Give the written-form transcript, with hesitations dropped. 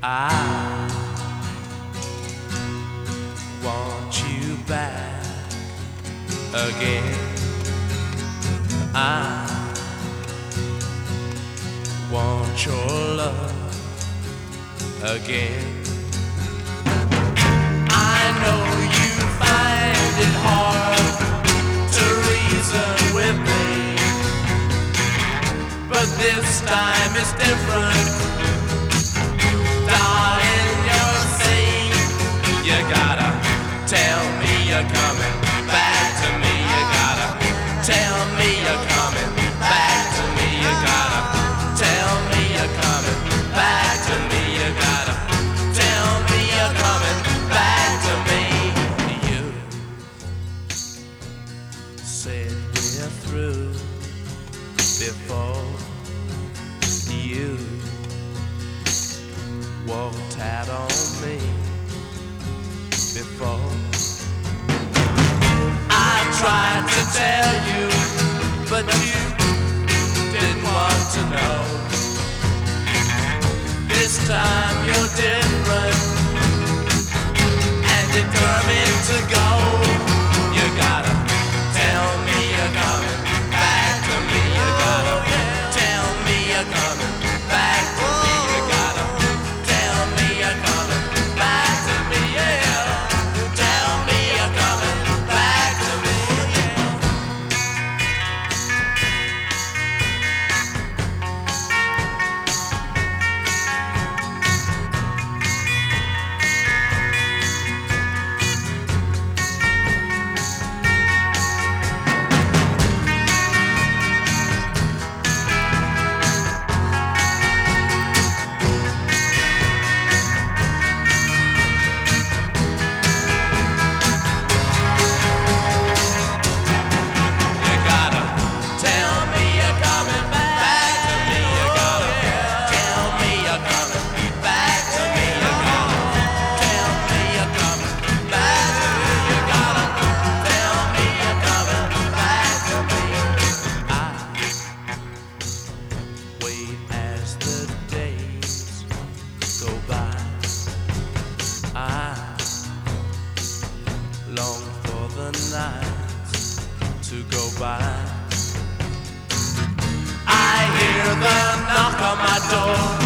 I want you back again. I want your love again. I know you find it hard to reason with me, but this time it's different. Darling, you're saying you gotta tell me you're coming back to me. You gotta tell me you're coming back to me. You gotta tell me you're coming back to me. You gotta tell me you're coming back to me. You said we're through before you walked out on me. Before I tried to tell you, but you didn't want to know. This time you're different and determined to go. You gotta tell me you're coming back to me. You gotta tell me you're coming back to me. You gotta tell me you're coming back to me. Yeah, tell me you're coming back to me. Long for the nights to go by. I hear the knock on my door.